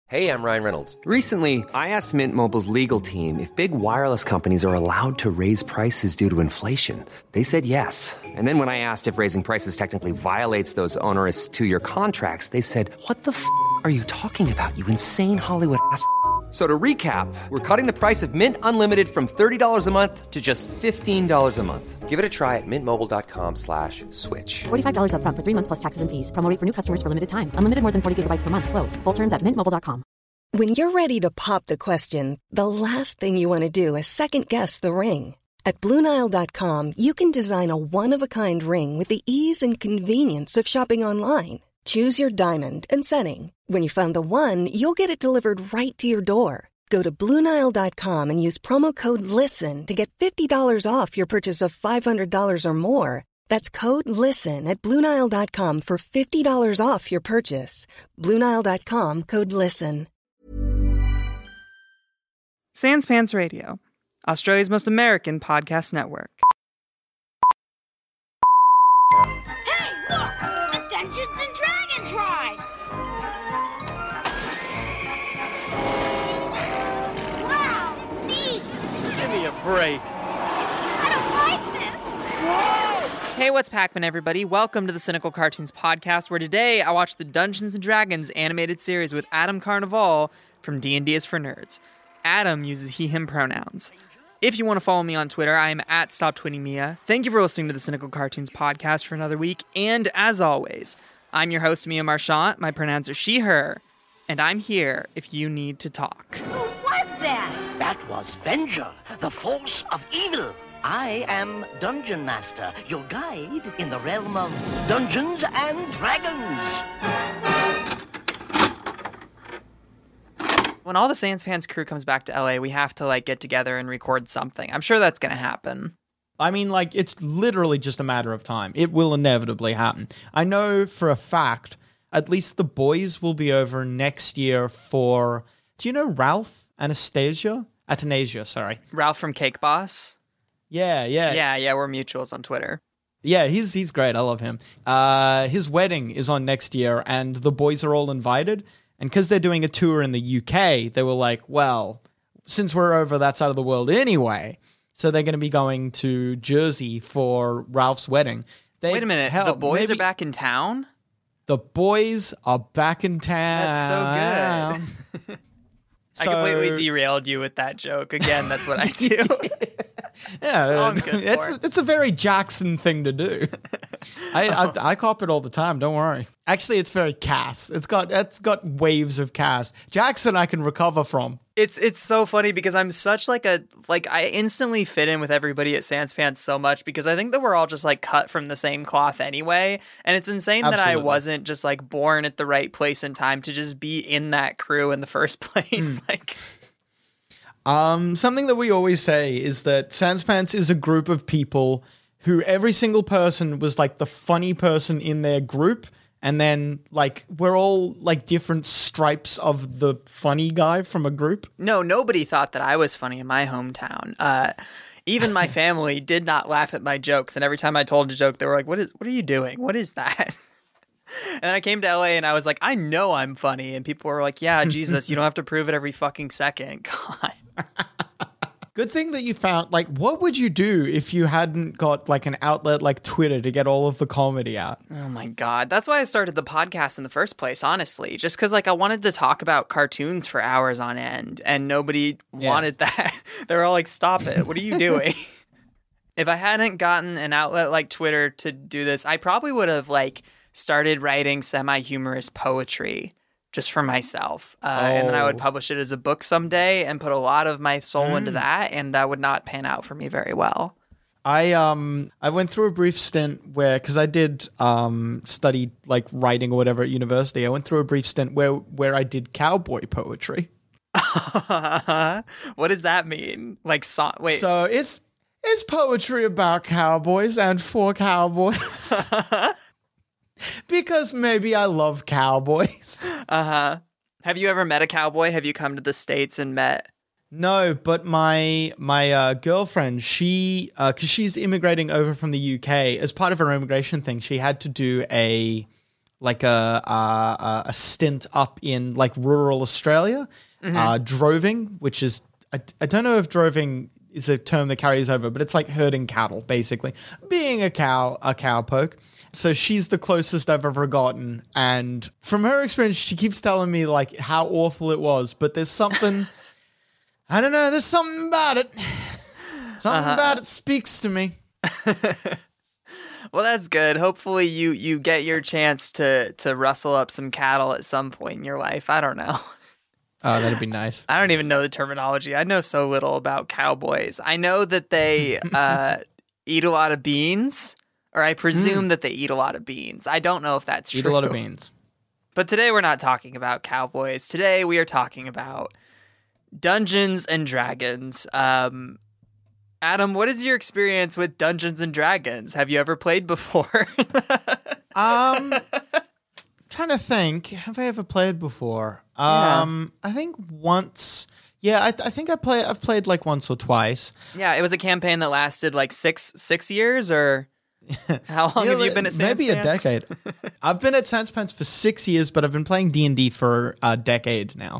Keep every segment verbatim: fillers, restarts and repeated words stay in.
Hey, I'm Ryan Reynolds. Recently, I asked Mint Mobile's legal team if big wireless companies are allowed to raise prices due to inflation. They said yes. And then when I asked if raising prices technically violates those onerous two-year contracts, they said, what the f*** are you talking about, you insane Hollywood ass f- So to recap, we're cutting the price of Mint Unlimited from thirty dollars a month to just fifteen dollars a month. Give it a try at mintmobile.com slash switch. forty-five dollars up front for three months plus taxes and fees. Promo rate for new customers for limited time. Unlimited more than forty gigabytes per month. Slows full terms at mint mobile dot com. When you're ready to pop the question, the last thing you want to do is second-guess the ring. At Blue Nile dot com, you can design a one-of-a-kind ring with the ease and convenience of shopping online. Choose your diamond and setting. When you find the one, you'll get it delivered right to your door. Go to Blue Nile dot com and use promo code LISTEN to get fifty dollars off your purchase of five hundred dollars or more. That's code LISTEN at Blue Nile dot com for fifty dollars off your purchase. Blue Nile dot com, code LISTEN. Sans Pants Radio, Australia's most American podcast network. Hey, look! A Dungeons and Dragons ride! Wow, neat! Give me a break. I don't like this! Whoa! Hey, what's Pac-Man, everybody? Welcome to the Cynical Cartoons podcast, where today I watched the Dungeons and Dragons animated series with Adam Carnival from D and D is for Nerds. Adam uses he, him pronouns. If you want to follow me on Twitter, I am at StopTweetingMia. Thank you for listening to the Cynical Cartoons podcast for another week. And as always, I'm your host, Mia Marchant. My pronouns are she, her. And I'm here if you need to talk. Who was that? That was Venger, the force of evil. I am Dungeon Master, your guide in the realm of Dungeons and Dragons. When all the Sans Pants crew comes back to L A, we have to like get together and record something. I'm sure that's going to happen. I mean, like, it's literally just a matter of time. It will inevitably happen. I know for a fact, at least the boys will be over next year for, do you know Ralph Anastasia? Atanasia, sorry. Ralph from Cake Boss? Yeah, yeah. Yeah, yeah, we're mutuals on Twitter. Yeah, he's he's great. I love him. Uh, his wedding is on next year, and the boys are all invited. And because they're doing a tour in the U K, they were like, well, since we're over that side of the world anyway, so they're going to be going to Jersey for Ralph's wedding. They, Wait a minute, hell, the boys maybe, are back in town? The boys are back in town. That's so good. So, I completely derailed you with that joke. Again, that's what I do. Yeah, it's, it's, it's a very Jackson thing to do. I, I I cop it all the time. Don't worry. Actually, it's very Cass. It's got it's got waves of Cass. Jackson, I can recover from. It's it's so funny because I'm such like a like I instantly fit in with everybody at Sans Pants so much because I think that we're all just like cut from the same cloth anyway, and it's insane Absolutely. that I wasn't just like born at the right place and time to just be in that crew in the first place. Mm. Like. Um, something that we always say is that Sans Pants is a group of people who every single person was like the funny person in their group. And then like we're all like different stripes of the funny guy from a group. No, nobody thought that I was funny in my hometown. Uh, even my family did not laugh at my jokes. And every time I told a joke, they were like, what is, what are you doing? What is that? And then I came to L A and I was like, I know I'm funny. And people were like, yeah, Jesus, you don't have to prove it every fucking second. God. Good thing that you found, like, what would you do if you hadn't got like an outlet like Twitter to get all of the comedy out? Oh my God. That's why I started the podcast in the first place, honestly. Just because like I wanted to talk about cartoons for hours on end and nobody yeah. wanted that. They were all like, stop it. What are you doing? If I hadn't gotten an outlet like Twitter to do this, I probably would have like started writing semi-humorous poetry just for myself. Uh, oh. And then I would publish it as a book someday and put a lot of my soul mm. into that. And that would not pan out for me very well. I um I went through a brief stint where, because I did um study like writing or whatever at university. I went through a brief stint where where I did cowboy poetry. What does that mean? Like, so- wait. So it's it's poetry about cowboys and for cowboys. Because maybe I love cowboys. Uh-huh. Have you ever met a cowboy? Have you come to the States and met? No, but my my uh, girlfriend, she, uh, because she's immigrating over from the U K, as part of her immigration thing, she had to do a like a a, a stint up in like rural Australia, mm-hmm. uh, droving, which is I, I don't know if droving is a term that carries over, but it's like herding cattle, basically, being a cow a cowpoke. So she's the closest I've ever gotten, and from her experience, she keeps telling me like how awful it was. But there's something I don't know. There's something about it. Something uh-huh. about it speaks to me. Well, that's good. Hopefully you, you get your chance to, to rustle up some cattle at some point in your life. I don't know. Oh, that'd be nice. I don't even know the terminology. I know so little about cowboys. I know that they uh, eat a lot of beans, or I presume mm. that they eat a lot of beans. I don't know if that's eat true. Eat a lot of beans. But today we're not talking about cowboys. Today we are talking about Dungeons and Dragons. Um... Adam, what is your experience with Dungeons and Dragons? Have you ever played before? um, trying to think. Have I ever played before? Um, yeah. I think once. Yeah, I, I think I play. I've played like once or twice. Yeah, it was a campaign that lasted like six six years, or how long yeah, have you been at Sans Maybe Pants? a decade. I've been at Sans Pants for six years, but I've been playing D and D for a decade now.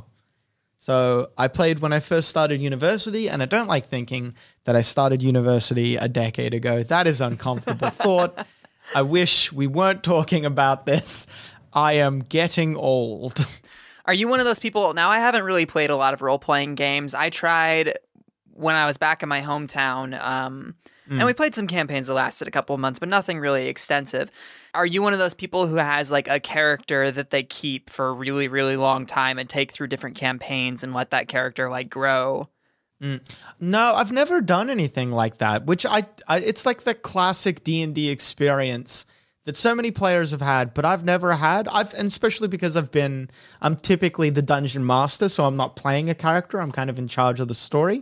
So I played when I first started university, and I don't like thinking that I started university a decade ago. That is uncomfortable thought. I wish we weren't talking about this. I am getting old. Are you one of those people? Now, I haven't really played a lot of role-playing games. I tried when I was back in my hometown, um, mm. and we played some campaigns that lasted a couple of months, but nothing really extensive. Are you one of those people who has like a character that they keep for a really, really long time and take through different campaigns and let that character like grow? Mm. No, I've never done anything like that, which I, I it's like the classic D and D experience that so many players have had, but I've never had. I've, and especially because I've been, I'm typically the dungeon master, so I'm not playing a character. I'm kind of in charge of the story.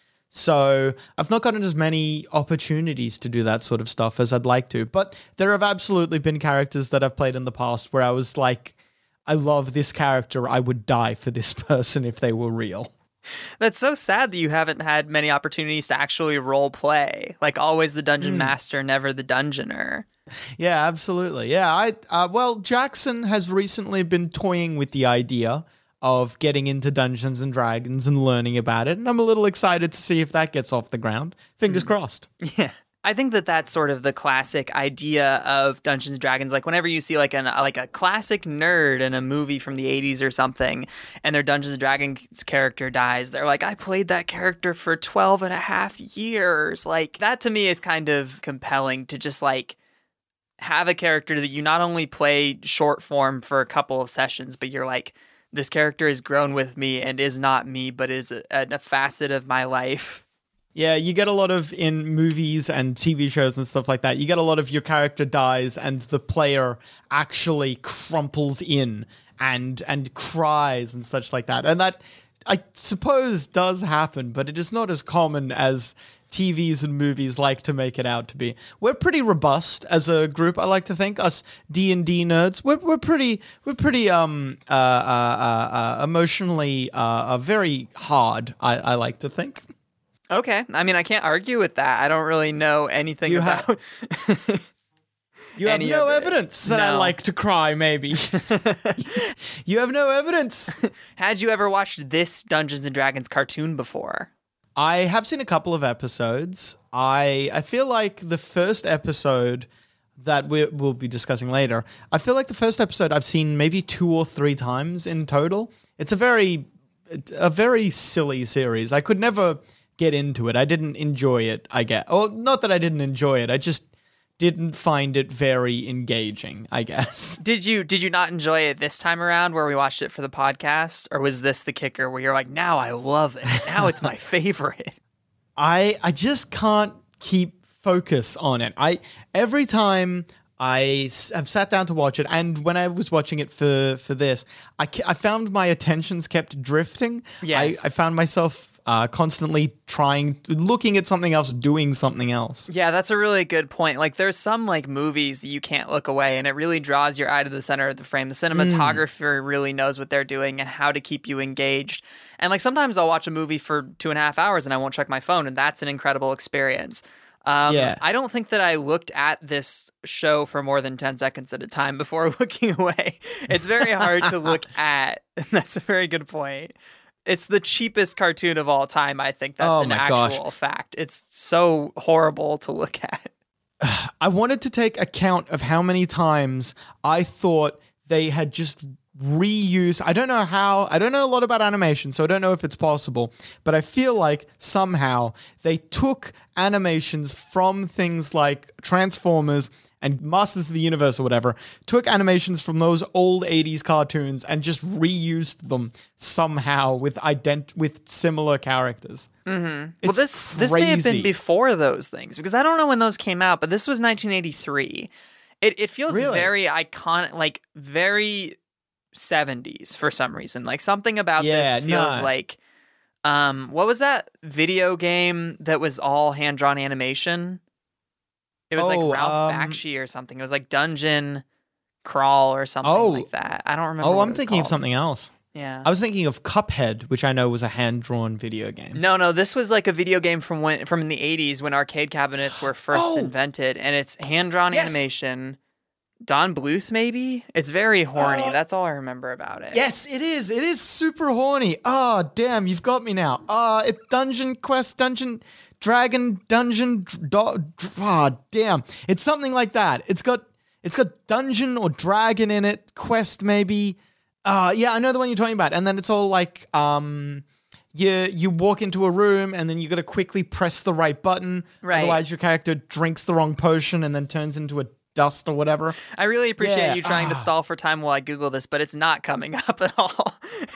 So I've not gotten as many opportunities to do that sort of stuff as I'd like to. But there have absolutely been characters that I've played in the past where I was like, I love this character. I would die for this person if they were real. That's so sad that you haven't had many opportunities to actually role play. Like always the dungeon mm. master, never the dungeoner. Yeah, absolutely. Yeah, I uh, well, Jackson has recently been toying with the idea of getting into Dungeons and Dragons and learning about it, and I'm a little excited to see if that gets off the ground. Fingers mm. crossed. Yeah. I think that that's sort of the classic idea of Dungeons and Dragons. Like whenever you see like an like a classic nerd in a movie from the eighties or something, and their Dungeons and Dragons character dies, they're like, I played that character for twelve and a half years. Like that to me is kind of compelling to just like have a character that you not only play short form for a couple of sessions, but you're like, this character has grown with me and is not me, but is a, a facet of my life. Yeah, you get a lot of, in movies and T V shows and stuff like that, you get a lot of your character dies and the player actually crumples in and and cries and such like that. And that, I suppose, does happen, but it is not as common as T Vs and movies like to make it out to be. We're pretty robust as a group, I like to think. Us D and D nerds, we're we're pretty we're pretty um uh uh, uh, uh emotionally uh, uh very hard, I, I like to think. Okay. I mean, I can't argue with that. I don't really know anything you about ha- You have no evidence that no. I like to cry, maybe. You have no evidence. Had you ever watched this Dungeons and Dragons cartoon before? I have seen a couple of episodes. I I feel like the first episode that we, we'll be discussing later, I feel like the first episode I've seen maybe two or three times in total. It's a very, a very silly series. I could never get into it. I didn't enjoy it, I guess. Well, not that I didn't enjoy it. I just didn't find it very engaging, I guess. Did you did you not enjoy it this time around where we watched it for the podcast? Or was this the kicker where you're like, now I love it. Now it's my favorite. I I just can't keep focus on it. I every time I have sat down to watch it, and when I was watching it for, for this, I, I found my attentions kept drifting. Yes. I, I found myself uh, constantly trying, looking at something else, doing something else. Yeah, that's a really good point. Like, there's some, like, movies that you can't look away, and it really draws your eye to the center of the frame. The cinematographer mm. really knows what they're doing and how to keep you engaged. And, like, sometimes I'll watch a movie for two and a half hours and I won't check my phone, and that's an incredible experience. Um, Yeah. I don't think that I looked at this show for more than ten seconds at a time before looking away. It's very hard to look at. That's a very good point. It's the cheapest cartoon of all time. I think that's Oh an my actual gosh. fact. It's so horrible to look at. I wanted to take account of how many times I thought they had just reused. I don't know how. I don't know a lot about animation, so I don't know if it's possible. But I feel like somehow they took animations from things like Transformers and Masters of the Universe or whatever, took animations from those old eighties cartoons and just reused them somehow with ident- with similar characters. Mm-hmm. It's Well, this this may have been crazy. before those things because I don't know when those came out, but this was nineteen eighty-three. It it feels Really? very iconic, like very seventies for some reason. Like something about Yeah, this feels no. like um what was that video game that was all hand drawn animation? It was Oh, like Ralph um, Bakshi or something. It was like Dungeon Crawl or something Oh. like that. I don't remember. Oh, what I'm it was thinking of called. something else. Yeah. I was thinking of Cuphead, which I know was a hand-drawn video game. No, no, this was like a video game from when from in the eighties when arcade cabinets were first Oh! invented, and it's hand-drawn Yes! animation. Don Bluth, maybe? It's very horny. Uh, That's all I remember about it. Yes, it is. It is super horny. Oh, damn, you've got me now. Uh, it's Dungeon Quest, Dungeon Dragon, Dungeon. Do, oh, damn, it's something like that. It's got it's got dungeon or dragon in it. Quest maybe. Uh, yeah, I know the one you're talking about. And then it's all like um. You, you walk into a room and then you got to quickly press the right button. Right. Otherwise, your character drinks the wrong potion and then turns into a dust or whatever. I really appreciate Yeah, you trying to ah. stall for time while I Google this, but it's not coming up at all.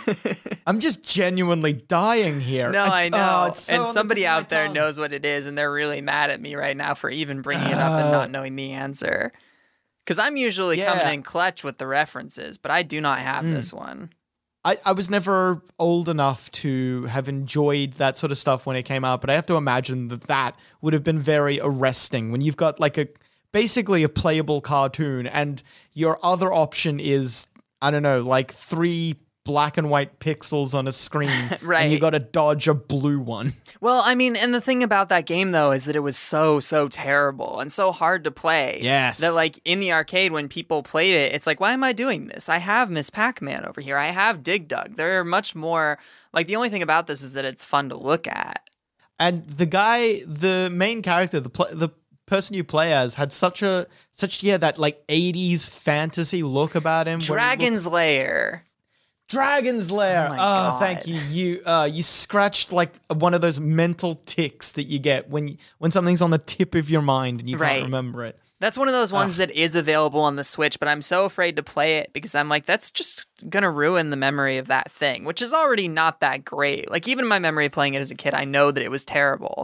I'm just genuinely dying here. No, I oh, know. it's so on and the somebody tip of my out there tongue. knows what it is, and they're really mad at me right now for even bringing it up and Uh, not knowing the answer. Because I'm usually Yeah. coming in clutch with the references, but I do not have Mm. this one. I, I was never old enough to have enjoyed that sort of stuff when it came out, but I have to imagine that that would have been very arresting when you've got like a basically a playable cartoon and your other option is, I don't know, like three black and white pixels on a screen Right. and you got to dodge a blue one. Well, I mean, and the thing about that game, though, is that it was so, so terrible and so hard to play. Yes. That, like, in the arcade, when people played it, it's like, why am I doing this? I have Miss Pac-Man over here. I have Dig Dug. They're much more, like, the only thing about this is that it's fun to look at. And the guy, the main character, the pl- the person you play as had such a, such, yeah, that like eighties fantasy look about him. where he looked- Dragon's Lair. Dragon's Lair. Oh Oh, my God. thank you. You uh you scratched like one of those mental ticks that you get when you, when something's on the tip of your mind and you Right. can't remember it. That's one of those ones that is available on the Switch, but I'm so afraid to play it because I'm like, that's just going to ruin the memory of that thing, which is already not that great. Like, even in my memory of playing it as a kid, I know that it was terrible.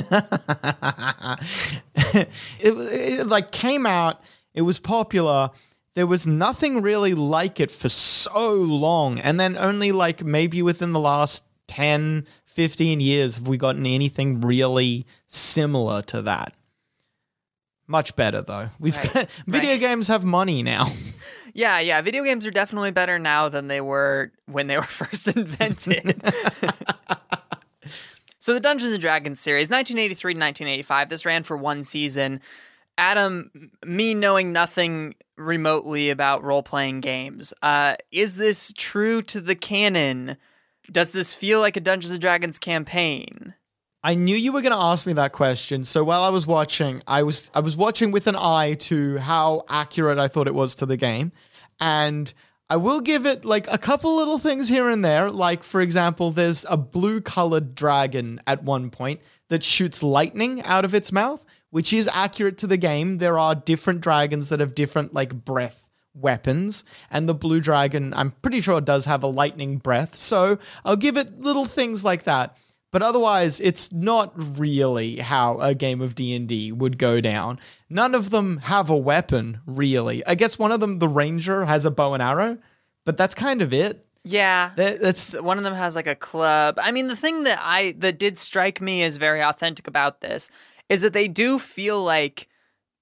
it, it like came out, it was popular. There was nothing really like it for so long. And then only like maybe within the last ten, fifteen years have we gotten anything really similar to that. Much better though. We've Right, got, video right. games have money now. Yeah, yeah, video games are definitely better now than they were when they were first invented. So the Dungeons and Dragons series, nineteen eighty-three to nineteen eighty-five, this ran for one season. Adam, me knowing nothing remotely about role-playing games, uh, is this true to the canon? Does this feel like a Dungeons and Dragons campaign? I knew you were going to ask me that question. So while I was watching, I was I was watching with an eye to how accurate I thought it was to the game. And I will give it like a couple little things here and there. Like, for example, there's a blue colored dragon at one point that shoots lightning out of its mouth, which is accurate to the game. There are different dragons that have different like breath weapons, and the blue dragon, I'm pretty sure it does have a lightning breath. So I'll give it little things like that. But otherwise, it's not really how a game of D and D would go down. None of them have a weapon, really. I guess one of them, the ranger, has a bow and arrow, but that's kind of it. Yeah. That, that's One of them has like a club. I mean, the thing that I that did strike me as very authentic about this is that they do feel like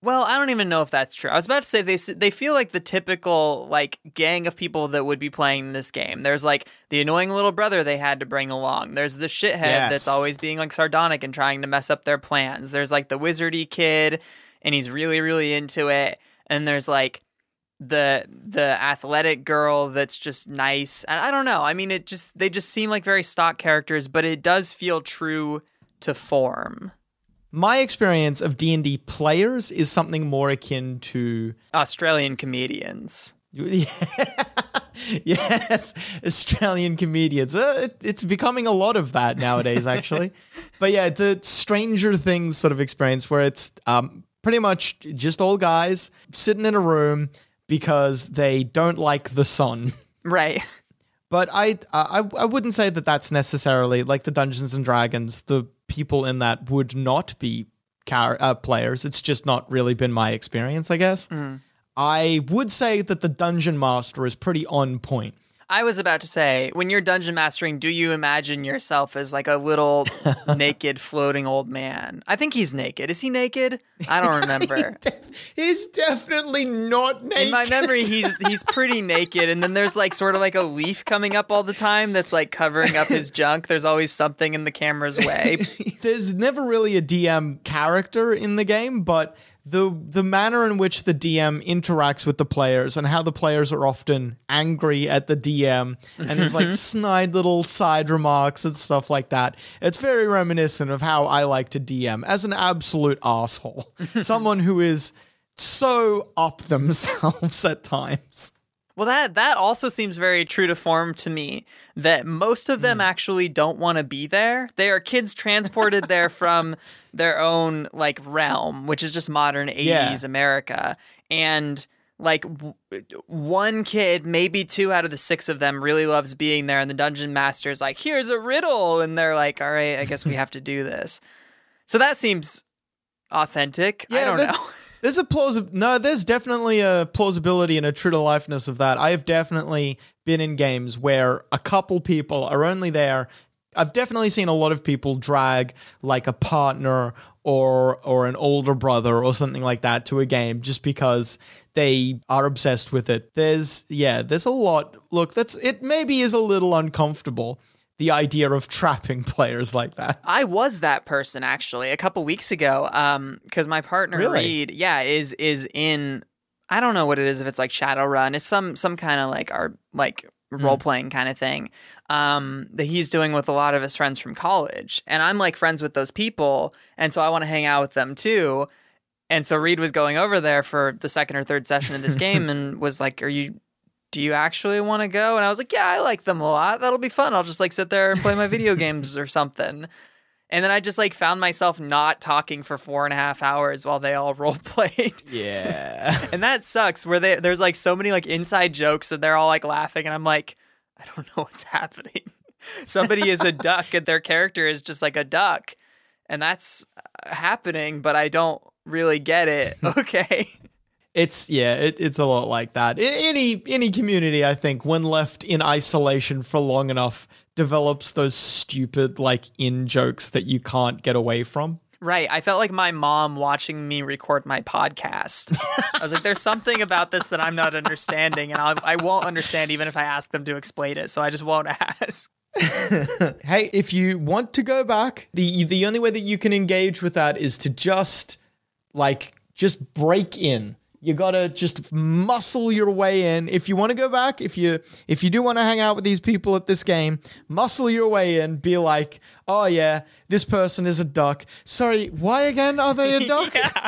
Well, I don't even know if that's true. I was about to say they s- they feel like the typical like gang of people that would be playing this game. There's like the annoying little brother they had to bring along. There's the shithead Yes. that's always being like sardonic and trying to mess up their plans. There's like the wizardy kid and he's really really into it. And there's like the the athletic girl that's just nice. And I don't know. I mean, it just they just seem like very stock characters, but it does feel true to form. My experience of D and D players is something more akin to Australian comedians. Yes, Australian comedians. Uh, it, it's becoming a lot of that nowadays, actually. But yeah, the Stranger Things sort of experience where it's um, pretty much just all guys sitting in a room because they don't like the sun. Right. But I, I, I wouldn't say that that's necessarily like the Dungeons and Dragons. The people in that would not be car- uh, players. It's just not really been my experience, I guess. Mm. I would say that the Dungeon Master is pretty on point. I was about to say, when you're dungeon mastering, do you imagine yourself as like a little naked floating old man? I think he's naked. Is he naked? I don't remember. He's definitely not naked. In my memory, he's he's pretty naked, and then there's like sort of like a leaf coming up all the time that's like covering up his junk. There's always something in the camera's way. There's never really a D M character in the game, but the the manner in which the D M interacts with the players and how the players are often angry at the D M and there's like snide little side remarks and stuff like that. It's very reminiscent of how I like to D M as an absolute asshole. Someone who is so up themselves at times. Well, that that also seems very true to form to me, that most of them mm. actually don't want to be there. They are kids transported there from their own like realm, which is just modern eighties yeah. America. And like w- one kid, maybe two out of the six of them really loves being there. And the dungeon master's like, here's a riddle. And they're like, all right, I guess we have to do this. So that seems authentic. Yeah, I don't know. There's a plausible, no, there's definitely a plausibility and a true to lifeness of that. I have definitely been in games where a couple people are only there. I've definitely seen a lot of people drag like a partner or or an older brother or something like that to a game just because they are obsessed with it. There's, yeah, there's a lot. Look, that's, it maybe is a little uncomfortable, the idea of trapping players like that. I was that person actually a couple weeks ago, um, because my partner really? Reed, yeah, is is in. I don't know what it is. If it's like Shadowrun, it's some some kind of like our like mm. role playing kind of thing. Um, that he's doing with a lot of his friends from college, and I'm like friends with those people, and so I want to hang out with them too. And so Reed was going over there for the second or third session of this game, and was like, "Are you?" Do you actually want to go? And I was like, yeah, I like them a lot. That'll be fun. I'll just like sit there and play my video games or something. And then I just like found myself not talking for four and a half hours while they all role played. Yeah. And that sucks where they, there's like so many like inside jokes and they're all like laughing. And I'm like, I don't know what's happening. Somebody is a duck and their character is just like a duck. And that's happening, but I don't really get it. Okay. It's, yeah, it, it's a lot like that. I- Any any community, I think, when left in isolation for long enough, develops those stupid, like, in-jokes that you can't get away from. Right. I felt like my mom watching me record my podcast. I was like, there's something about this that I'm not understanding, and I'll, I won't understand even if I ask them to explain it, so I just won't ask. Hey, if you want to go back, the the only way that you can engage with that is to just, like, just break in. You gotta just muscle your way in. If you want to go back, if you if you do want to hang out with these people at this game, muscle your way in. Be like, oh yeah, this person is a duck. Sorry, why again are they a duck? Yeah.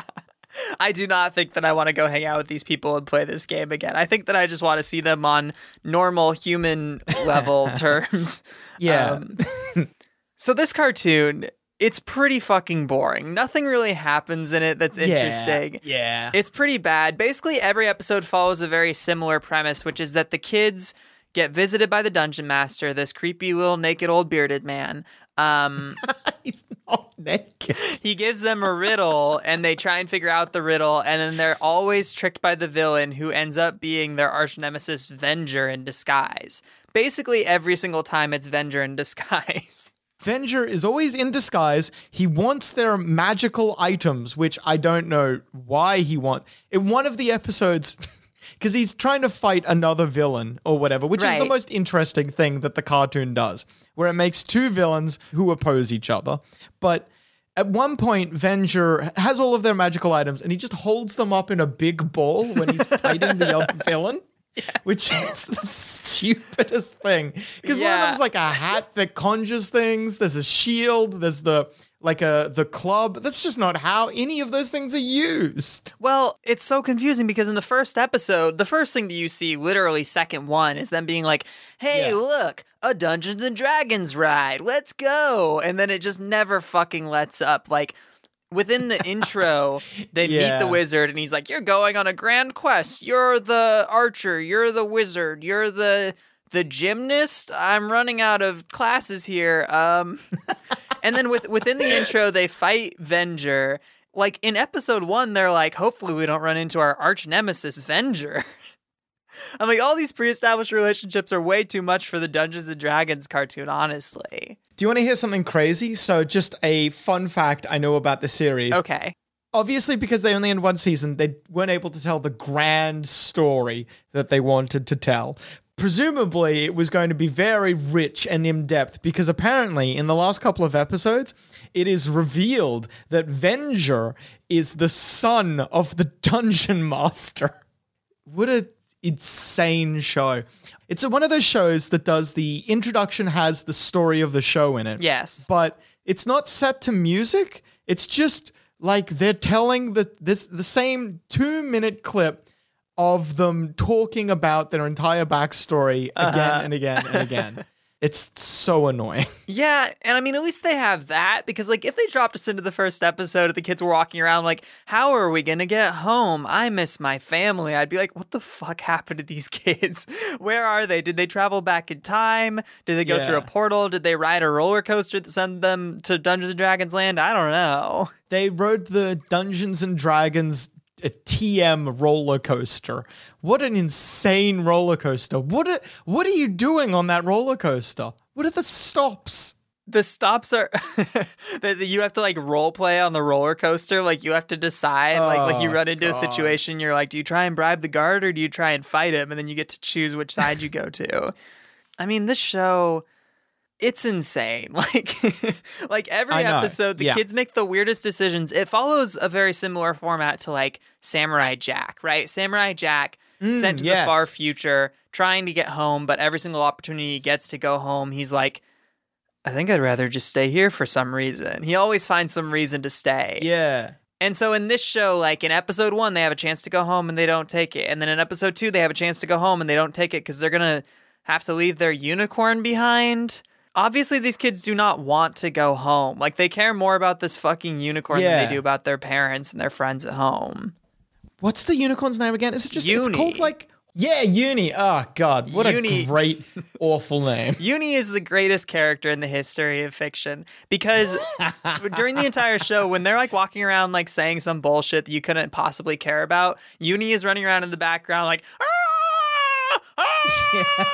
I do not think that I want to go hang out with these people and play this game again. I think that I just want to see them on normal human level terms. Yeah. Um, so this cartoon, it's pretty fucking boring. Nothing really happens in it that's interesting. Yeah, yeah. It's pretty bad. Basically, every episode follows a very similar premise, which is that the kids get visited by the dungeon master, this creepy little naked old bearded man. Um, He's not naked. He gives them a riddle, and they try and figure out the riddle, and then they're always tricked by the villain, who ends up being their arch nemesis, Venger, in disguise. Basically, every single time, it's Venger in disguise. Venger is always in disguise. He wants their magical items, which I don't know why he wants. In one of the episodes, because he's trying to fight another villain or whatever, which Right. is the most interesting thing that the cartoon does, where it makes two villains who oppose each other. But at one point, Venger has all of their magical items, and he just holds them up in a big ball when he's fighting the other villain. Yes. Which is the stupidest thing. Because one of Yeah. them's like a hat that conjures things. There's a shield. There's the like a the club. That's just not how any of those things are used. Well, it's so confusing because in the first episode, the first thing that you see, literally second one, is them being like, hey, Yeah. look, a Dungeons and Dragons ride. Let's go. And then it just never fucking lets up. Like, within the intro, they Yeah. meet the wizard, and he's like, you're going on a grand quest. You're the archer. You're the wizard. You're the the gymnast. I'm running out of classes here. Um, and then with, within the intro, they fight Venger. Like, in episode one, they're like, hopefully we don't run into our arch nemesis, Venger. I'm like, all these pre-established relationships are way too much for the Dungeons and Dragons cartoon, honestly. Do you want to hear something crazy? So just a fun fact I know about the series. Okay. Obviously, because they only had one season, they weren't able to tell the grand story that they wanted to tell. Presumably, it was going to be very rich and in-depth because apparently, in the last couple of episodes, it is revealed that Venger is the son of the Dungeon Master. What a insane show. It's one of those shows that does the introduction has the story of the show in it. Yes. But it's not set to music. It's just like they're telling the this the same two-minute clip of them talking about their entire backstory again Uh-huh. and again and again. It's so annoying. Yeah, and I mean, at least they have that, because, like, if they dropped us into the first episode and the kids were walking around like, how are we gonna get home? I miss my family. I'd be like, what the fuck happened to these kids? Where are they? Did they travel back in time? Did they go Yeah. through a portal? Did they ride a roller coaster that sent them to Dungeons and Dragons land? I don't know. They rode the Dungeons and Dragons a T M roller coaster. What an insane roller coaster. What are, what are you doing on that roller coaster? What are the stops? The stops are that you have to like role play on the roller coaster. Like you have to decide, like like you Oh, run into God. a situation, you're like, do you try and bribe the guard or do you try and fight him? And then you get to choose which side you go to. I mean, this show, it's insane. Like, like every I know. episode, the Yeah. kids make the weirdest decisions. It follows a very similar format to like Samurai Jack, right? Samurai Jack Mm, sent to yes. the far future, trying to get home, but every single opportunity he gets to go home, he's like, I think I'd rather just stay here for some reason. He always finds some reason to stay. Yeah. And so in this show, like in episode one, they have a chance to go home and they don't take it. And then in episode two, they have a chance to go home and they don't take it because they're going to have to leave their unicorn behind. Obviously, these kids do not want to go home. Like, they care more about this fucking unicorn Yeah. than they do about their parents and their friends at home. What's the unicorn's name again? Is it just, Uni. it's called like, yeah, Uni. Oh, God. What Uni. a great, awful name. Uni is the greatest character in the history of fiction because during the entire show, when they're like walking around like saying some bullshit that you couldn't possibly care about, Uni is running around in the background like, "Ah! Ah! Yes.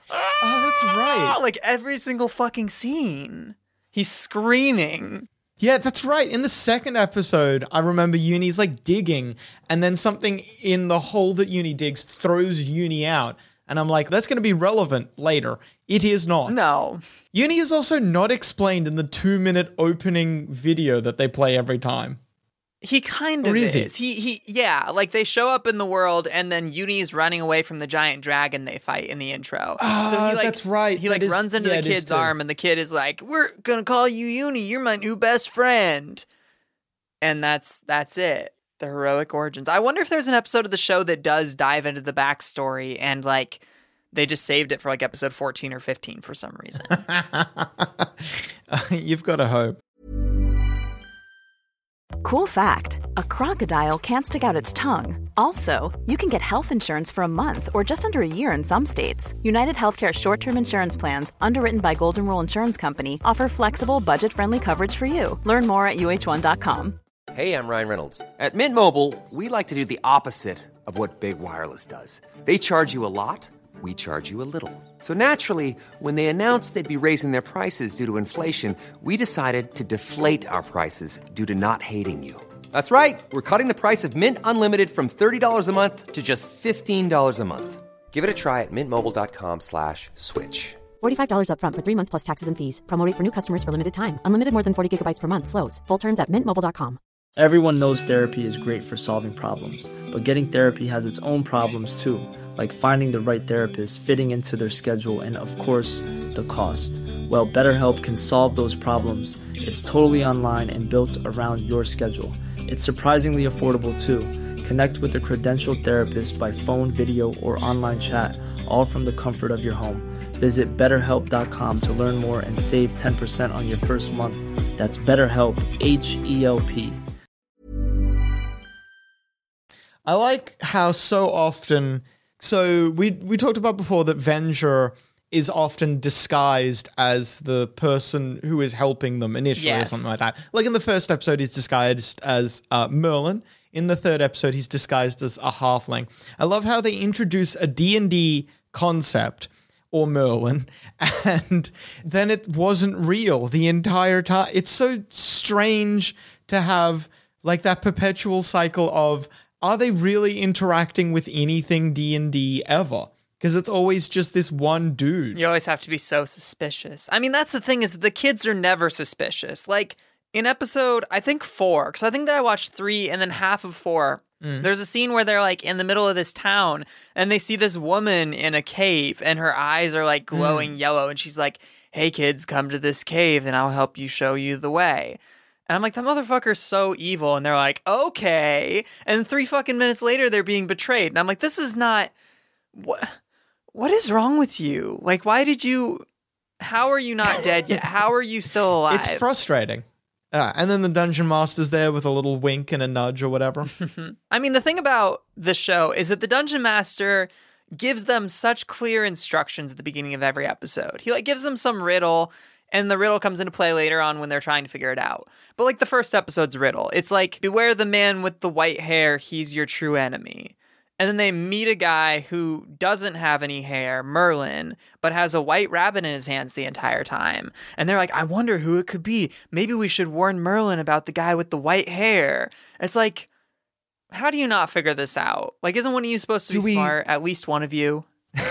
Oh, that's right. Like every single fucking scene. He's screaming. Yeah, that's right. In the second episode, I remember Uni's like digging, and then something in the hole that Uni digs throws Uni out. And I'm like, that's going to be relevant later. It is not. No. Uni is also not explained in the two minute opening video that they play every time. He kind Or of is is. he? He, he, yeah, like they show up in the world and then Uni's running away from the giant dragon they fight in the intro. Ah, that's right. He That like is- runs into yeah, the it is kid's too. arm and the kid is like, we're gonna call you Uni. You're my new best friend. And that's, that's it. The heroic origins. I wonder if there's an episode of the show that does dive into the backstory and like, they just saved it for like episode fourteen or fifteen for some reason. You've got to hope. Cool fact, a crocodile can't stick out its tongue. Also, you can get health insurance for a month or just under a year in some states. United Healthcare short-term insurance plans, underwritten by Golden Rule Insurance Company, offer flexible, budget-friendly coverage for you. Learn more at U H one dot com. Hey, I'm Ryan Reynolds. At Mint Mobile, we like to do the opposite of what Big Wireless does. They charge you a lot, we charge you a little. So naturally, when they announced they'd be raising their prices due to inflation, we decided to deflate our prices due to not hating you. That's right. We're cutting the price of Mint Unlimited from thirty dollars a month to just fifteen dollars a month. Give it a try at mintmobile.com slash switch. forty-five dollars up front for three months plus taxes and fees. Promo rate for new customers for limited time. Unlimited more than forty gigabytes per month slows. Full terms at mint mobile dot com. Everyone knows therapy is great for solving problems, but getting therapy has its own problems too, like finding the right therapist, fitting into their schedule, and of course, the cost. Well, BetterHelp can solve those problems. It's totally online and built around your schedule. It's surprisingly affordable too. Connect with a credentialed therapist by phone, video, or online chat, all from the comfort of your home. Visit better help dot com to learn more and save ten percent on your first month. That's BetterHelp, H E L P. I like how so often, so we we talked about before that Venger is often disguised as the person who is helping them initially Yes. or something like that. Like in the first episode, he's disguised as uh, Merlin. In the third episode, he's disguised as a halfling. I love how they introduce a D and D concept, or Merlin, and then it wasn't real the entire time. It's so strange to have like that perpetual cycle of, are they really interacting with anything D and D ever? Because it's always just this one dude. You always have to be so suspicious. I mean, that's the thing, is that the kids are never suspicious. Like, in episode, I think four, because I think that I watched three and then half of four, mm. there's a scene where they're, like, in the middle of this town, and they see this woman in a cave, and her eyes are, like, glowing mm. yellow, and she's like, hey, kids, come to this cave, and I'll help you show you the way. And I'm like, that motherfucker's so evil. And they're like, okay. And three fucking minutes later, they're being betrayed. And I'm like, this is not... What, what is wrong with you? Like, why did you... How are you not dead yet? How are you still alive? It's frustrating. Uh, and then the Dungeon Master's there with a little wink and a nudge or whatever. I mean, the thing about the show is that the Dungeon Master gives them such clear instructions at the beginning of every episode. He, like, gives them some riddle... And the riddle comes into play later on when they're trying to figure it out. But like the first episode's riddle, it's like, beware the man with the white hair, he's your true enemy. And then they meet a guy who doesn't have any hair, Merlin, but has a white rabbit in his hands the entire time. And they're like, I wonder who it could be. Maybe we should warn Merlin about the guy with the white hair. It's like, how do you not figure this out? Like, isn't one of you supposed to do be we... smart? At least one of you.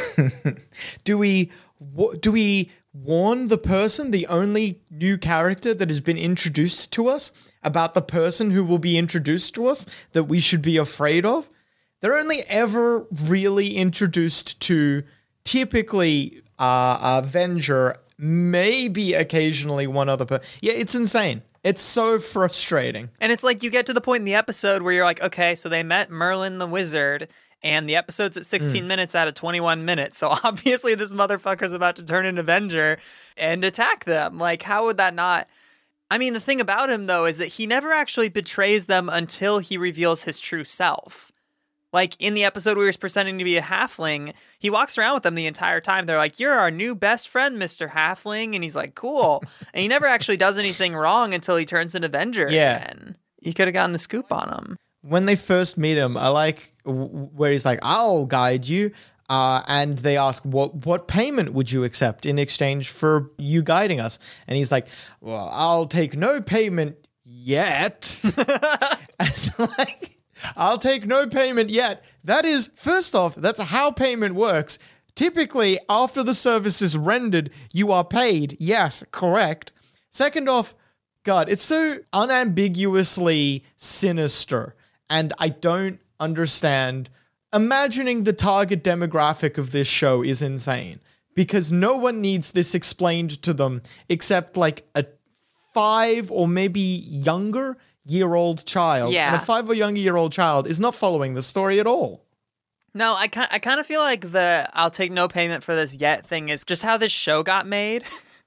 do we... Do we... warn the person, the only new character that has been introduced to us, about the person who will be introduced to us that we should be afraid of? They're only ever really introduced to typically uh, a Venger, maybe occasionally one other person. Yeah, it's insane. It's so frustrating. And it's like you get to the point in the episode where you're like, okay, so they met Merlin the wizard, and the episode's at sixteen mm. minutes out of twenty-one minutes. So obviously this motherfucker's about to turn into Venger and attack them. Like, how would that not... I mean, the thing about him, though, is that he never actually betrays them until he reveals his true self. Like, in the episode where he was pretending to be a halfling, he walks around with them the entire time. They're like, you're our new best friend, Mister Halfling. And he's like, cool. And he never actually does anything wrong until he turns into Venger yeah. again. He could have gotten the scoop on him. When they first meet him, I like w- where he's like, I'll guide you. Uh, and they ask, what what payment would you accept in exchange for you guiding us? And he's like, well, I'll take no payment yet. It's like, I'll take no payment yet. That is, first off, that's how payment works. Typically, after the service is rendered, you are paid. Yes, correct. Second off, God, it's so unambiguously sinister. And I don't understand. Imagining the target demographic of this show is insane because no one needs this explained to them except like a five or maybe younger year old child. Yeah. And a five or younger year old child is not following the story at all. No, I kind I kind of feel like the I'll take no payment for this yet thing is just how this show got made.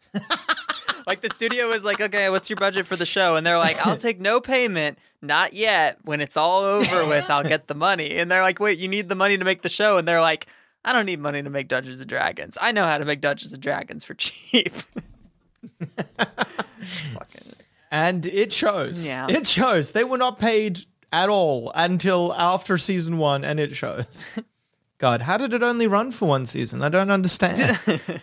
Like the studio was like, okay, what's your budget for the show? And they're like, I'll take no payment, not yet. When it's all over with, I'll get the money. And they're like, wait, you need the money to make the show? And they're like, I don't need money to make Dungeons and Dragons. I know how to make Dungeons and Dragons for cheap. Fucking... And it shows. Yeah. It shows. They were not paid at all until after season one, and it shows. God, how did it only run for one season? I don't understand.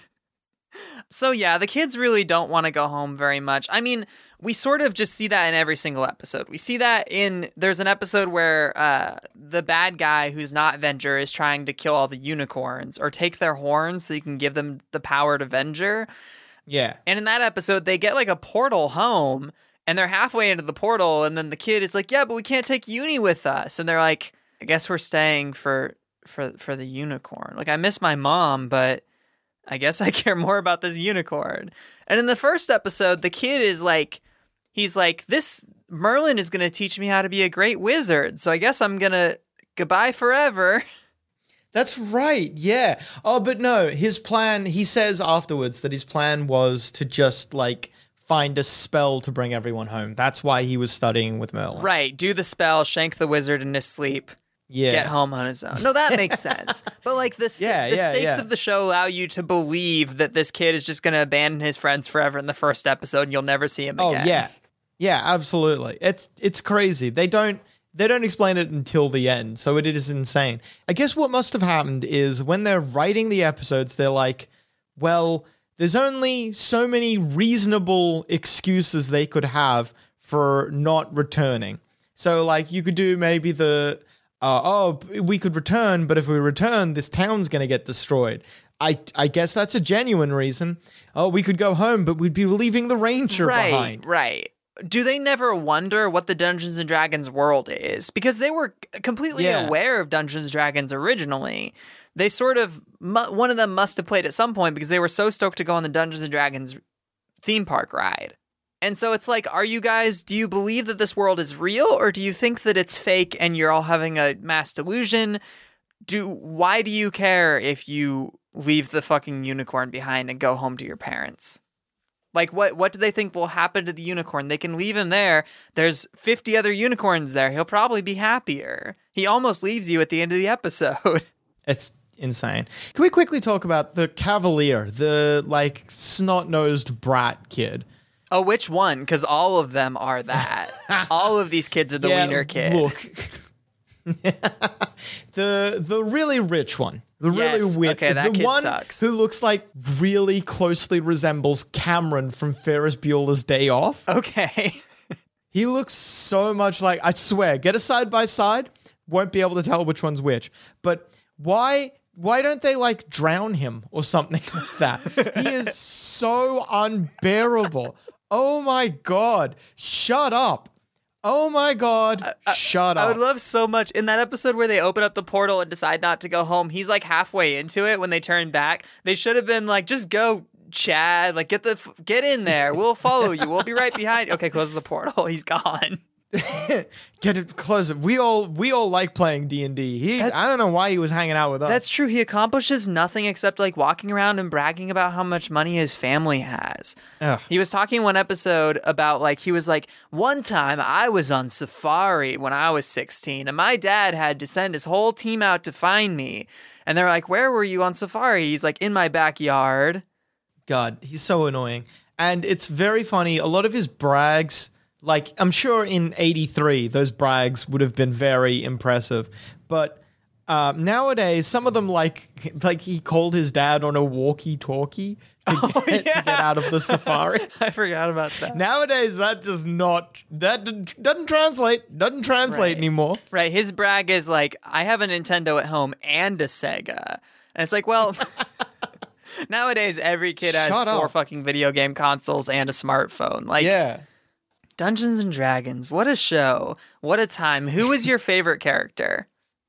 So yeah, the kids really don't want to go home very much. I mean, we sort of just see that in every single episode. We see that in, there's an episode where uh, the bad guy who's not Venger is trying to kill all the unicorns or take their horns so you can give them the power to Venger. Yeah. And in that episode, they get like a portal home and they're halfway into the portal. And then the kid is like, yeah, but we can't take Uni with us. And they're like, I guess we're staying for, for, for the unicorn. Like, I miss my mom, but I guess I care more about this unicorn. And in the first episode, the kid is like, he's like, this Merlin is going to teach me how to be a great wizard. So I guess I'm going to goodbye forever. That's right. Yeah. Oh, but no, his plan, he says afterwards that his plan was to just like find a spell to bring everyone home. That's why he was studying with Merlin. Right. Do the spell, shank the wizard in his sleep. Yeah. Get home on his own. No, that makes sense. But like the, Yeah, the yeah, stakes yeah. of the show allow you to believe that this kid is just going to abandon his friends forever in the first episode and you'll never see him Oh, again. yeah. Yeah, absolutely. It's it's crazy. They don't they don't explain it until the end, so it is insane. I guess what must have happened is when they're writing the episodes, they're like, well, there's only so many reasonable excuses they could have for not returning. So like you could do maybe the Uh, oh, we could return, but if we return, this town's going to get destroyed. I I guess that's a genuine reason. Oh, we could go home, but we'd be leaving the ranger right, behind. Right. Do they never wonder what the Dungeons and Dragons world is? Because they were completely Yeah. aware of Dungeons and Dragons originally. They sort of, mu- one of them must have played at some point because they were so stoked to go on the Dungeons and Dragons theme park ride. And so it's like, are you guys, do you believe that this world is real or do you think that it's fake and you're all having a mass delusion? Do, why do you care if you leave the fucking unicorn behind and go home to your parents? Like, what, what do they think will happen to the unicorn? They can leave him there. There's fifty other unicorns there. He'll probably be happier. He almost leaves you at the end of the episode. It's insane. Can we quickly talk about the Cavalier, the like snot-nosed brat kid? Oh, which one? Because all of them are that. All of these kids are the Yeah, wiener kid. Look, the the really rich one, the Yes, really weird, okay, that the kid one sucks. who looks like really closely resembles Cameron from Ferris Bueller's Day Off. Okay. He looks so much like, I swear, get a side by side, won't be able to tell which one's which. But why why don't they like drown him or something like that? He is so unbearable. Oh my God. Shut up. Oh my God. Shut I up. would love so much in that episode where they open up the portal and decide not to go home. He's like halfway into it when they turn back. They should have been like, just go, Chad. Like, get the f- get in there. We'll follow you. We'll be right behind you. Okay, close the portal. He's gone. Get it closer. We all we all like playing D and D. He That's- I don't know why he was hanging out with us. That's true. He accomplishes nothing except like walking around and bragging about how much money his family has. Ugh. He was talking one episode about like, he was like, one time I was on safari when I was sixteen and my dad had to send his whole team out to find me. And they're like, where were you on safari? He's like, in my backyard. God, he's so annoying. And it's very funny. A lot of his brags, like, I'm sure in eighty-three, those brags would have been very impressive. But uh, nowadays, some of them, like, like he called his dad on a walkie-talkie to, Oh, get, yeah. to get out of the safari. I forgot about that. Nowadays, that does not, that d- doesn't translate, doesn't translate Right. anymore. Right. His brag is like, I have a Nintendo at home and a Sega. And it's like, well, nowadays every kid has Shut four up. fucking video game consoles and a smartphone. Like, Yeah. Dungeons and Dragons. What a show. What a time. Who is your favorite character?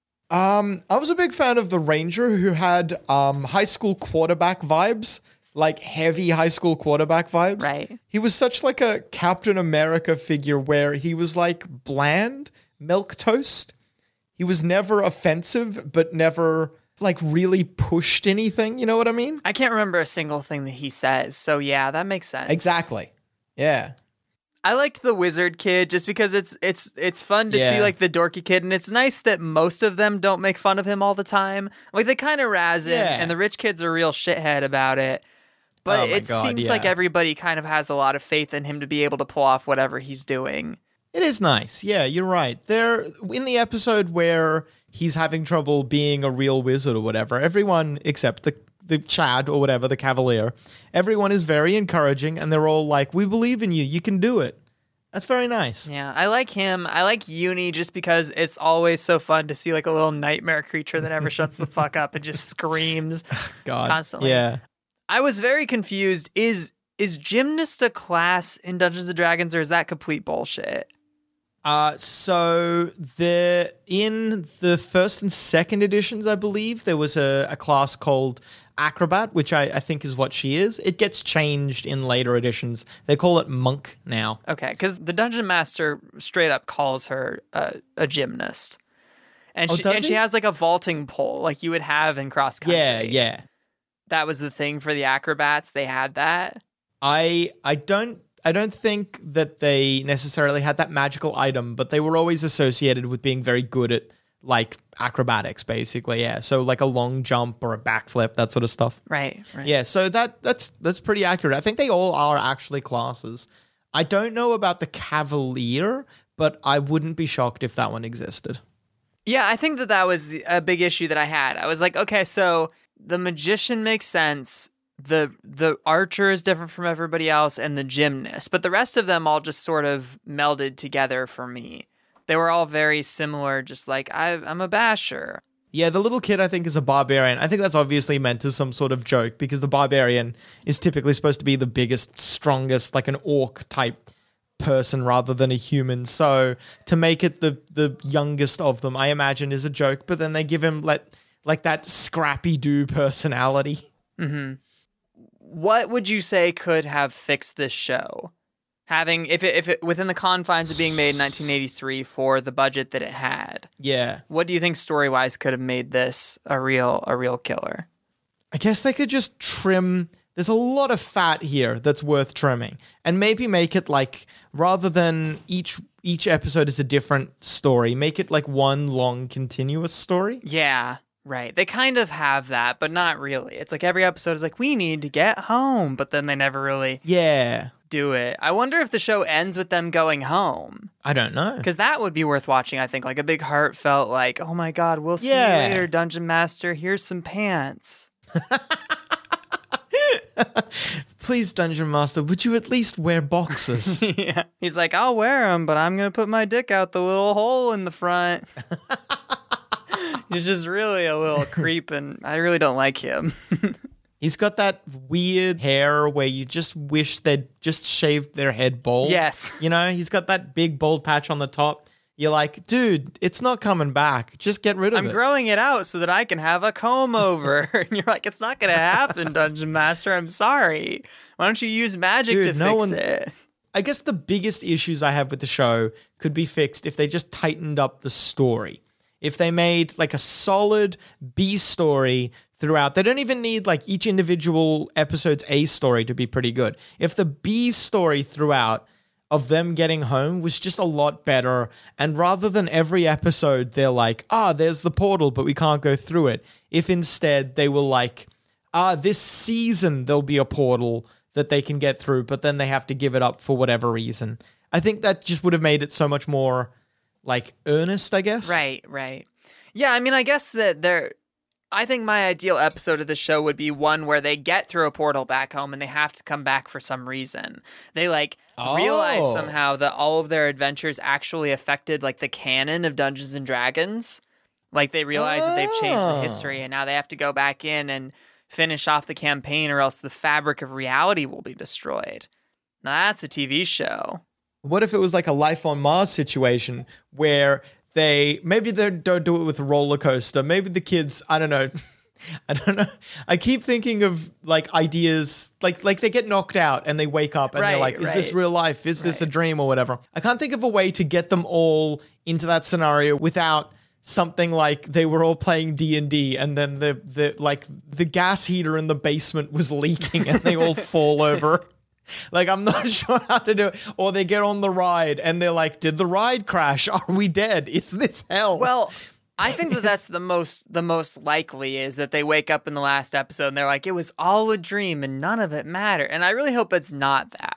Um, I was a big fan of the Ranger who had um high school quarterback vibes, like heavy high school quarterback vibes. Right. He was such like a Captain America figure where he was like bland, milk toast. He was never offensive, but never like really pushed anything. You know what I mean? I can't remember a single thing that he says. So yeah, that makes sense. Exactly. Yeah. I liked the wizard kid just because it's it's it's fun to Yeah. see like the dorky kid, and it's nice that most of them don't make fun of him all the time. Like they kind of razz him, Yeah. and the rich kid's a real shithead about it. But Oh my it God, seems like yeah. everybody kind of has a lot of faith in him to be able to pull off whatever he's doing. It is nice. Yeah, you're right. There in the episode where he's having trouble being a real wizard or whatever. Everyone except the the Chad or whatever, the Cavalier, everyone is very encouraging, and they're all like, we believe in you, you can do it. That's very nice. Yeah, I like him. I like Uni just because it's always so fun to see like a little nightmare creature that never shuts the fuck up and just screams God. constantly. Yeah. I was very confused. Is is gymnast a class in Dungeons and Dragons, or is that complete bullshit? Uh, so the in the first and second editions, I believe, there was a, a class called Acrobat, which I, I think is what she is. It gets changed in later editions. They call it Monk now. Okay, because the Dungeon Master straight up calls her a, a gymnast. And, Oh, she, does and he? she has like a vaulting pole like you would have in cross country. Yeah, yeah. That was the thing for the acrobats. They had that. I I don't I don't think that they necessarily had that magical item, but they were always associated with being very good at like acrobatics, basically. Yeah, so like a long jump or a backflip, that sort of stuff. Right, right. Yeah, so that that's that's pretty accurate. I think they all are actually classes. I don't know about the Cavalier, but I wouldn't be shocked if that one existed. Yeah, I think that that was a big issue that I had. I was like, okay, so the magician makes sense. The the archer is different from everybody else, and the gymnast. But the rest of them all just sort of melded together for me. They were all very similar, just like, I, I'm a basher. Yeah, the little kid, I think, is a barbarian. I think that's obviously meant as some sort of joke, because the barbarian is typically supposed to be the biggest, strongest, like an orc type person rather than a human. So to make it the the youngest of them, I imagine, is a joke. But then they give him like, like that scrappy-do personality. Mm-hmm. What would you say could have fixed this show? Having, if it, if it, within the confines of being made in nineteen eighty-three for the budget that it had. Yeah. What do you think story-wise could have made this a real, a real killer? I guess they could just trim. There's a lot of fat here that's worth trimming, and maybe make it like, rather than each each episode is a different story, make it like one long continuous story. Yeah. Right. They kind of have that, but not really. It's like every episode is like, we need to get home, but then they never really Yeah. do it. I wonder if the show ends with them going home. I don't know. Because that would be worth watching, I think. Like a big heartfelt, like, oh my God, we'll see Yeah. you later, Dungeon Master. Here's some pants. Please, Dungeon Master, would you at least wear boxers? Yeah. He's like, I'll wear them, but I'm going to put my dick out the little hole in the front. He's just really a little creep, and I really don't like him. He's got that weird hair where you just wish they'd just shaved their head bald. Yes. You know, he's got that big bald patch on the top. You're like, dude, it's not coming back. Just get rid of I'm it. I'm growing it out so that I can have a comb over. And you're like, it's not going to happen, Dungeon Master. I'm sorry. Why don't you use magic Dude, to no fix one- it? I guess the biggest issues I have with the show could be fixed if they just tightened up the story. If they made like a solid B story throughout. They don't even need like each individual episode's A story to be pretty good. If the B story throughout of them getting home was just a lot better, and rather than every episode they're like, ah, there's the portal, but we can't go through it. If instead they were like, ah, this season there'll be a portal that they can get through, but then they have to give it up for whatever reason. I think that just would have made it so much more like earnest, I guess. Right, right. Yeah, I mean, I guess that they're... I think my ideal episode of the show would be one where they get through a portal back home and they have to come back for some reason. They, like, Oh. realize somehow that all of their adventures actually affected, like, the canon of Dungeons and Dragons. Like, they realize that they've changed the Oh. history, and now they have to go back in and finish off the campaign, or else the fabric of reality will be destroyed. Now, that's a T V show. What if it was like a Life on Mars situation where they, maybe they don't do it with a roller coaster. Maybe the kids, I don't know. I don't know. I keep thinking of like ideas, like like they get knocked out and they wake up and Right, they're like, is this right. real life? Is this a Right. dream or whatever? I can't think of a way to get them all into that scenario without something like they were all playing D and D and then the, the like the gas heater in the basement was leaking and they all fall over. Like, I'm not sure how to do it. Or they get on the ride and they're like, did the ride crash? Are we dead? Is this hell? Well, I think that that's the most the most likely is that they wake up in the last episode and they're like, it was all a dream and none of it mattered. And I really hope it's not that.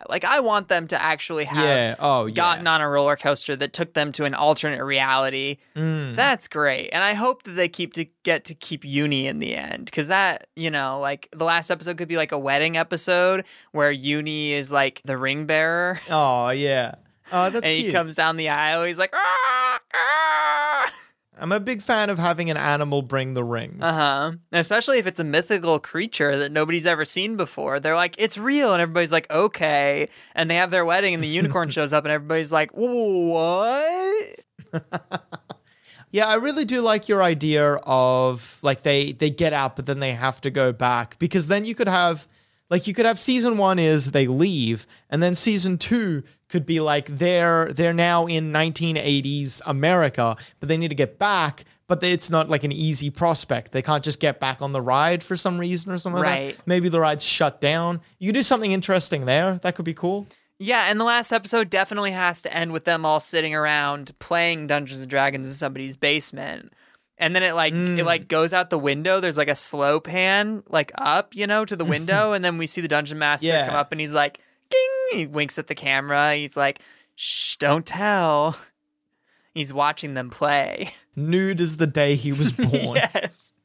Like, I want them to actually have Yeah. Oh, yeah. gotten on a roller coaster that took them to an alternate reality. Mm. That's great. And I hope that they keep to get to keep Uni in the end. Because that, you know, like the last episode could be like a wedding episode where Uni is like the ring bearer. Oh, yeah. Oh, that's and cute. he comes down the aisle. He's like, ah, ah. I'm a big fan of having an animal bring the rings. Uh-huh. Especially if it's a mythical creature that nobody's ever seen before. They're like, it's real. And everybody's like, okay. And they have their wedding and the unicorn shows up and everybody's like, what? Yeah, I really do like your idea of like they they get out, but then they have to go back, because then you could have like you could have season one is they leave, and then season two could be like they're they're now in nineteen eighties America, but they need to get back. But they, it's not like an easy prospect. They can't just get back on the ride for some reason or something Right. like that. Maybe the ride's shut down. You could do something interesting there. That could be cool. Yeah, and the last episode definitely has to end with them all sitting around playing Dungeons and Dragons in somebody's basement. And then it like Mm. it like goes out the window. There's like a slow pan like up, you know, to the window, and then we see the dungeon master Yeah. come up and he's like, ding! He winks at the camera. He's like, shh, don't tell. He's watching them play. Nude as the day he was born. Yes.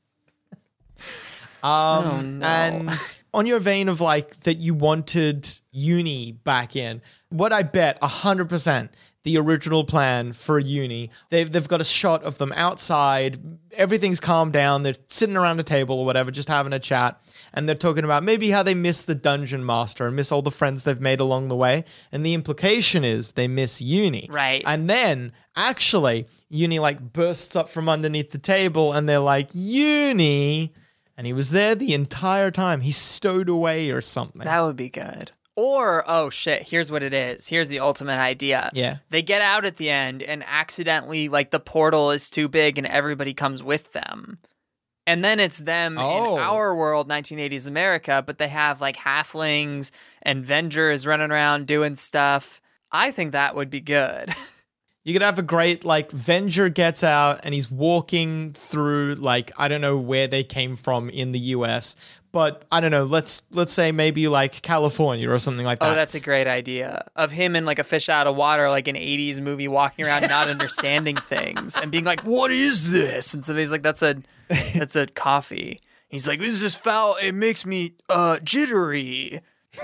Um, Oh, no. And on your vein of like that you wanted Uni back in, what I bet one hundred percent the original plan for Uni, they've, they've got a shot of them outside, everything's calmed down, they're sitting around a table or whatever, just having a chat, and they're talking about maybe how they miss the Dungeon Master and miss all the friends they've made along the way, and the implication is they miss Uni. Right. And then, actually, Uni like bursts up from underneath the table, and they're like, Uni... And he was there the entire time. He stowed away or something. That would be good. Or, oh shit, here's what it is. Here's the ultimate idea. Yeah. They get out at the end and accidentally, like, the portal is too big and everybody comes with them. And then it's them Oh. in our world, nineteen eighties America, but they have, like, halflings and Vengers running around doing stuff. I think that would be good. You could have a great, like, Venger gets out and he's walking through, like, I don't know where they came from in the U S, but I don't know, let's let's say maybe like California or something like that. Oh, that's a great idea. Of him in like a fish out of water, like an eighties movie, walking around not understanding things and being like, "What is this?" And somebody's like, "That's a, that's a coffee." He's like, "This is foul. It makes me uh jittery."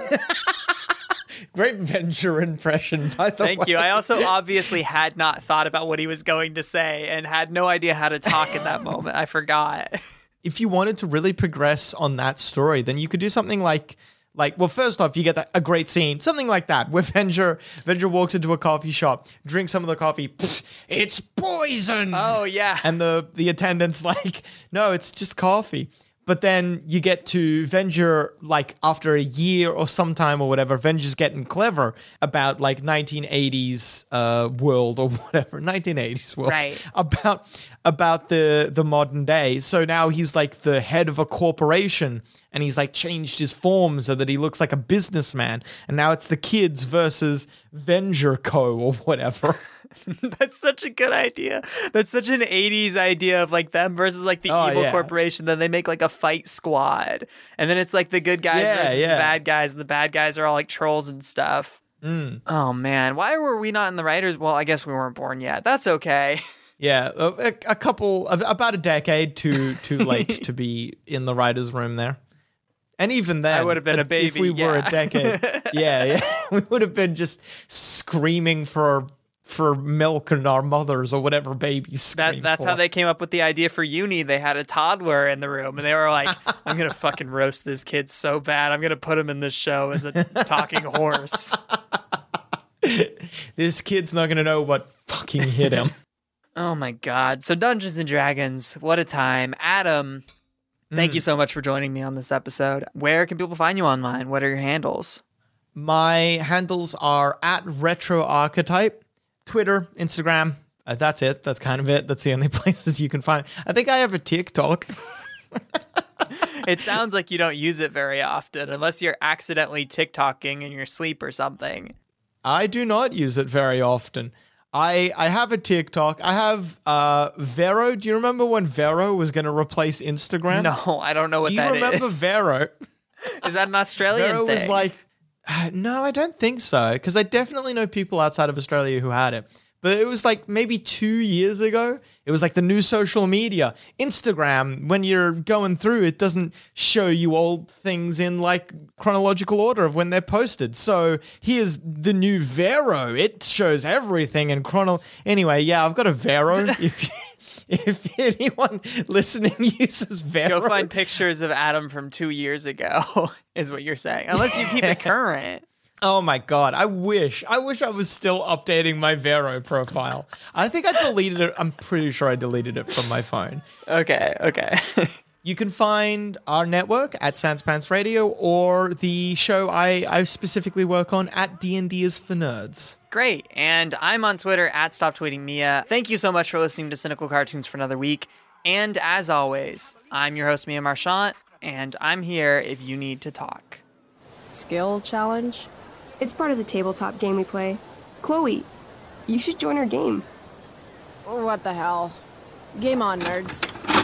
Great Venger impression, by the way. Thank you. I also obviously had not thought about what he was going to say and had no idea how to talk in that moment. I forgot. If you wanted to really progress on that story, then you could do something like, like, well, first off, you get that, a great scene, something like that, where Venger, Venger walks into a coffee shop, drinks some of the coffee, "Pfft, it's poison. Oh, yeah. And the, the attendant's like, no, it's just coffee. But then you get to Venger, like, after a year or sometime or whatever, Venger's getting clever about, like, nineteen eighties uh, world or whatever, nineteen eighties world. Right. About about the, the modern day. So now he's, like, the head of a corporation, and he's, like, changed his form so that he looks like a businessman. And now it's the kids versus Venger Co. or whatever. That's such a good idea. That's such an eighties idea of like them versus like the Oh, evil yeah. corporation. Then they make like a fight squad. And then it's like the good guys Yeah, versus yeah. the bad guys. And the bad guys are all like trolls and stuff. Mm. Oh, man. Why were we not in the writers? Well, I guess we weren't born yet. That's okay. Yeah, a, a couple, about a decade too too late to be in the writer's room there. And even then, I would have been a if baby, we were yeah. a decade. yeah, yeah, we would have been just screaming for for milk and our mothers or whatever babies scream That, that's for. how they came up with the idea for Uni. They had a toddler in the room and they were like, I'm going to fucking roast this kid so bad. I'm going to put him in this show as a talking horse. This kid's not going to know what fucking hit him. Oh my God. So Dungeons and Dragons, what a time. Adam, thank Mm. you so much for joining me on this episode. Where can people find you online? What are your handles? My handles are at Retro Archetype, Twitter, Instagram. Uh, that's it. That's kind of it. That's the only places you can find. I think I have a TikTok. It sounds like you don't use it very often unless you're accidentally TikToking in your sleep or something. I do not use it very often. I I have a TikTok. I have uh, Vero. Do you remember when Vero was going to replace Instagram? No, I don't know what Do you that remember is. Vero? Is that an Australian Vero thing? was like, Uh, no, I don't think so, because I definitely know people outside of Australia who had it. But it was like maybe two years ago. It was like the new social media. Instagram, when you're going through, it doesn't show you old things in like chronological order of when they're posted. So here's the new Vero. It shows everything in chrono. Anyway, yeah, I've got a Vero. if you, if anyone listening uses Vero. Go find pictures of Adam from two years ago, is what you're saying. Unless you keep it current. Oh my God, I wish. I wish I was still updating my Vero profile. I think I deleted it. I'm pretty sure I deleted it from my phone. Okay, okay. You can find our network at Sans Pants Radio or the show I, I specifically work on at D and D is for Nerds. Great. And I'm on Twitter at Stop Tweeting Mia. Thank you so much for listening to Cynical Cartoons for another week. And as always, I'm your host, Mia Marchant, and I'm here if you need to talk. Skill challenge? It's part of the tabletop game we play. Chloe, you should join our game. What the hell? Game on, nerds.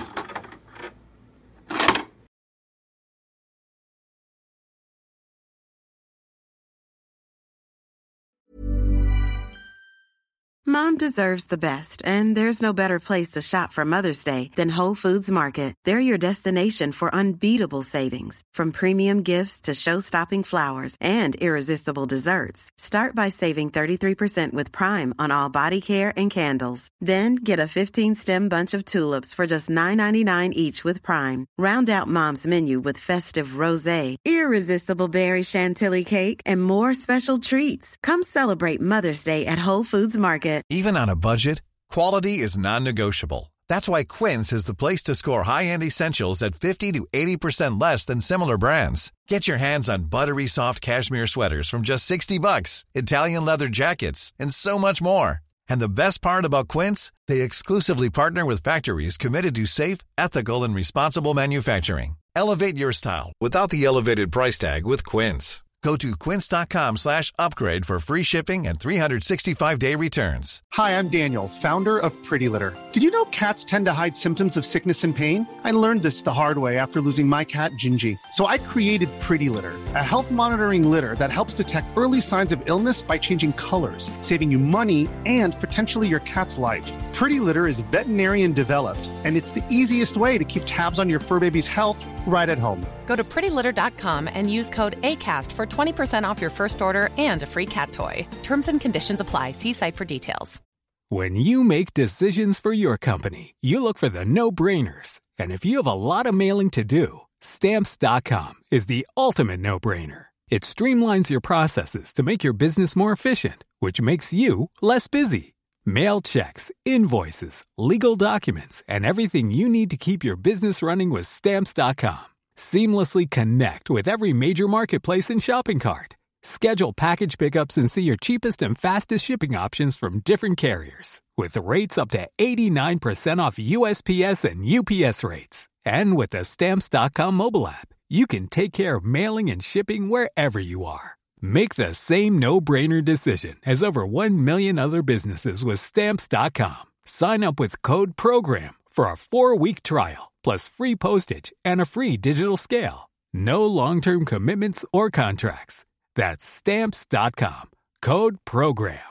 Mom deserves the best, and there's no better place to shop for Mother's Day than Whole Foods Market. They're your destination for unbeatable savings, from premium gifts to show-stopping flowers and irresistible desserts. Start by saving thirty-three percent with Prime on all body care and candles. Then get a fifteen-stem bunch of tulips for just nine ninety-nine each with Prime. Round out Mom's menu with festive rosé, irresistible berry chantilly cake, and more special treats. Come celebrate Mother's Day at Whole Foods Market. Even on a budget, quality is non-negotiable. That's why Quince is the place to score high-end essentials at fifty to eighty percent less than similar brands. Get your hands on buttery soft cashmere sweaters from just sixty bucks, Italian leather jackets, and so much more. And the best part about Quince, they exclusively partner with factories committed to safe, ethical, and responsible manufacturing. Elevate your style without the elevated price tag with Quince. Go to quince.com slash upgrade for free shipping and three sixty-five day returns. Hi, I'm Daniel, founder of Pretty Litter. Did you know cats tend to hide symptoms of sickness and pain? I learned this the hard way after losing my cat, Gingy. So I created Pretty Litter, a health monitoring litter that helps detect early signs of illness by changing colors, saving you money and potentially your cat's life. Pretty Litter is veterinarian developed, and it's the easiest way to keep tabs on your fur baby's health right at home. Go to pretty litter dot com and use code ACAST for twenty percent off your first order and a free cat toy. Terms and conditions apply. See site for details. When you make decisions for your company, you look for the no-brainers. And if you have a lot of mailing to do, Stamps dot com is the ultimate no-brainer. It streamlines your processes to make your business more efficient, which makes you less busy. Mail checks, invoices, legal documents, and everything you need to keep your business running with Stamps dot com. Seamlessly connect with every major marketplace and shopping cart. Schedule package pickups and see your cheapest and fastest shipping options from different carriers. With rates up to eighty-nine percent off U S P S and U P S rates. And with the Stamps dot com mobile app, you can take care of mailing and shipping wherever you are. Make the same no-brainer decision as over one million other businesses with Stamps dot com. Sign up with code PROGRAM for a four-week trial, plus free postage and a free digital scale. No long-term commitments or contracts. That's Stamps dot com. Code PROGRAM.